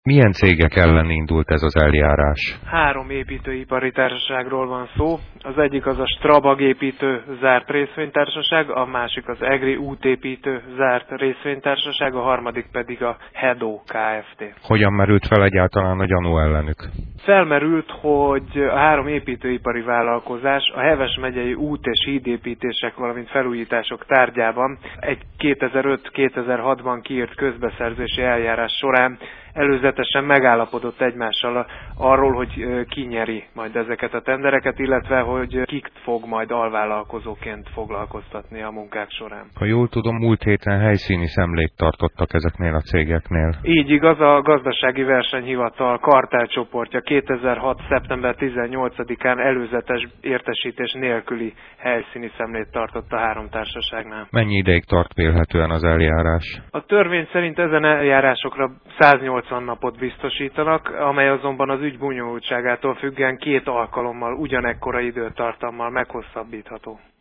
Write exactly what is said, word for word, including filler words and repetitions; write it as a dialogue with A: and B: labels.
A: Milyen cégek ellen indult ez az eljárás?
B: Három építőipari társaságról van szó. Az egyik az a Strabag építő zárt részvénytársaság, a másik az Egri útépítő zárt részvénytársaság, a harmadik pedig a Hedó Kft.
A: Hogyan merült fel egyáltalán a gyanú ellenük?
B: Felmerült, hogy a három építőipari vállalkozás a Heves megyei út- és hídépítések, valamint felújítások tárgyában egy kétezer-öt kétezer-hatban kiírt közbeszerzési eljárás során előzetesen megállapodott egymással arról, hogy ki nyeri majd ezeket a tendereket, illetve hogy kik fog majd alvállalkozóként foglalkoztatni a munkák során.
A: Ha jól tudom, múlt héten helyszíni szemlét tartottak ezeknél a cégeknél.
B: Így igaz, a Gazdasági Versenyhivatal kartellcsoportja kétezer-hat szeptember tizennyolcadikán előzetes értesítés nélküli helyszíni szemlét tartott a három társaságnál.
A: Mennyi ideig tart vélhetően az eljárás?
B: A törvény szerint ezen eljárásokra száznyolcvan napot biztosítanak, amely azonban az ügy bonyolultságától függően két alkalommal ugyanekkora időtartammal meghosszabbítható.